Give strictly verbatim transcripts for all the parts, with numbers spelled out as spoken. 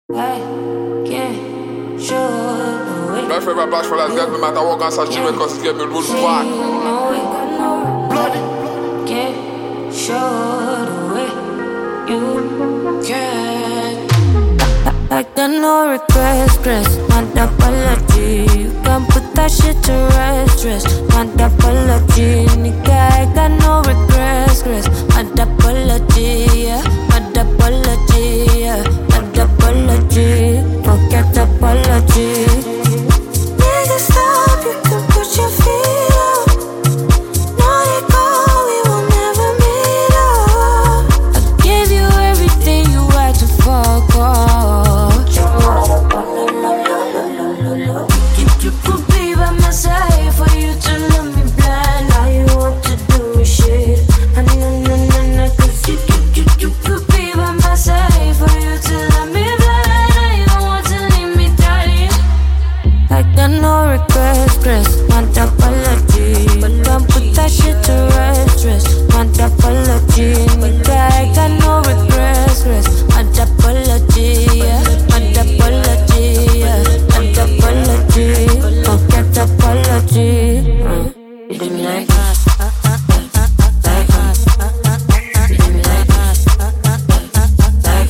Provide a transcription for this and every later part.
My favorite black for that girl, no matter what can such because it's getting me roll back. Bloody. Can't show the way you can. Like the no regrets, stress, not apology. You can put that shit to rest, stress, not apology. Nigga, I got no regrets, stress, not apology, yeah, not apology, yeah, not apology. Forget apology. Nigga, stop, you can put your feet up. Now you go, we will never meet up. I gave you everything you had to fuck off. You could be by my side for you to love me blind. All you want to do is shit. I know, no, no, no, cause you, you, you, you could be by my side for you to love me blind. All you want to leave me dying. Like the no regrets, stress, not apology. But don't put that shit to rest, stress, not apology. Nigga, I got no regrets, stress, not apology, yeah, not apology, yeah, not apology. Forget apology. uh, You do me like that, like that. You do me like that, like that, like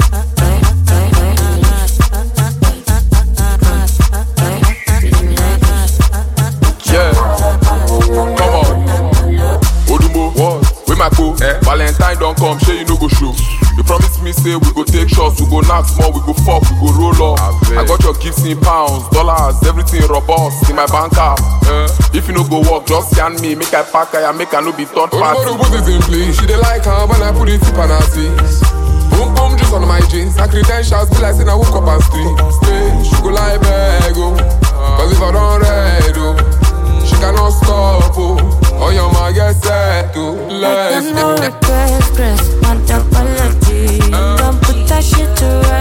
that. You do me like that. Yeah, come on. Odumo, what? Where my co? Eh? Valentine don't come, sure you no go show. You promise me say we go take shots, we go knock small, we go fuck, we go roll up. I, I got your gifts in pounds, dollars, everything robust in my bank app. Eh? If you no go work, just scan me, make I pack, I make I no be third party. Oh, put it in place. She dey like her when I put it in her seats. Boom boom juice on my jeans. Her credentials be like saying I woke up and street. Stay, she go like beg oh. Cause if I don't read oh, she cannot stop oh. Oh your man get set oh. Let's go. Like no regrets, stress, not apology. Don't put that shit to